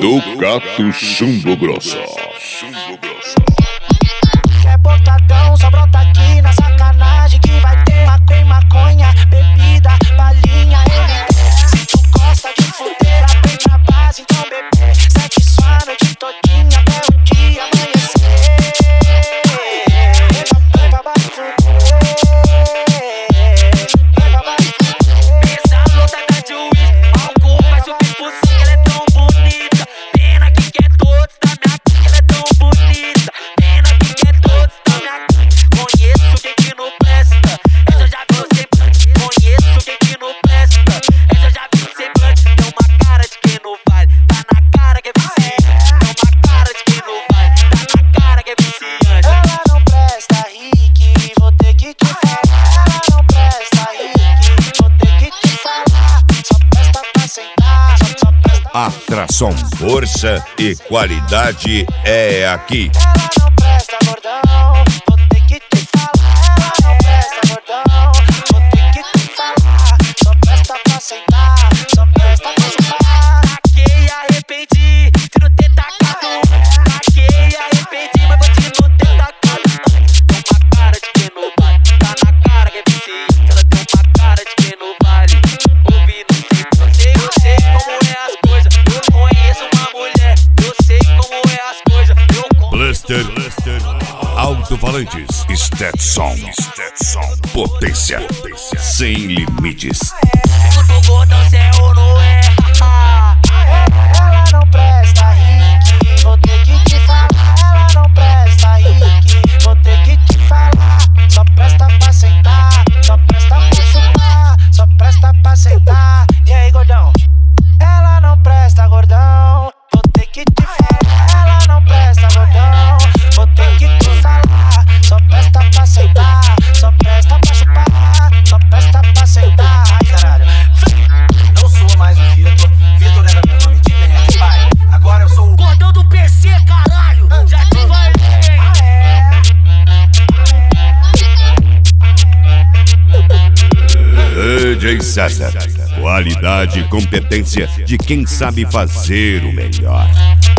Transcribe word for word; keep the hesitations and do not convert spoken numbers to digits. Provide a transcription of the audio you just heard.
Ducato Chumbo Grosso. Quer botadão, só brota aqui na sacanagem que vai ter maconha, maconha, bebida, balinha, ele. Se tu gosta de fuder, aprende a base, então bebê, segue sua noite todinha até o dia amanhecer. Vem pra baixo fuder, vem pra baixo fuder. Essa louca tá de uísque, álcool vai subir por cima, ela é tão bonita. Pena que quer todos da minha c***, ela é tão bonita. Pena que quer todos da minha c***. Conheço quem que não presta, essa eu já vi o semblante. Conheço quem que não presta, essa eu já vi o semblante. Tem uma cara de quem não vale, tá na cara que é viciante. Tem uma cara de quem não vale, tá na cara que é viciante. Ela não presta, Rick, vou ter que te falar. Ela não presta, Rick, vou ter que te falar. Só presta pra sentar, só, só presta pra Atração, força e qualidade é aqui. Ela não presta, gordão, vou ter que te falar. Ela não presta, gordão, vou ter que te falar. Só presta pra sentar, só presta pra chupar. Taquei e arrependi de não ter tacado. Taquei e arrependi, mas vou te não ter tacado. Tem uma cara de quem não vale, tá na cara que é viciante. Ela tem uma cara de quem não vale, ouvi não sei. Eu sei, eu sei como é as coisas. Eu conheço uma mulher, eu sei como é as coisas. Eu conheço. Blaster, alto-falantes, Stetson, Stetson, potência, potência, sem limites. Pergunta o gordão se é ou não é. Ela não presta, Rick, vou ter que te falar. Ela não presta, Rick, vou ter que te falar. Só presta pra sentar, só presta pra chupar, só presta pra sentar. E aí, gordão? Ela não presta, gordão, vou ter que te falar. Ela não presta, gordão, vou ter que te falar. Só presta pra sentar, só presta pra chupar, só presta pra sentar. Ai, caralho. Não sou mais o Vitor, Vitor era meu nome de internet, pai. Agora eu sou o Gordão do P C, caralho, já te falei. D J César, qualidade e competência de quem sabe fazer o melhor.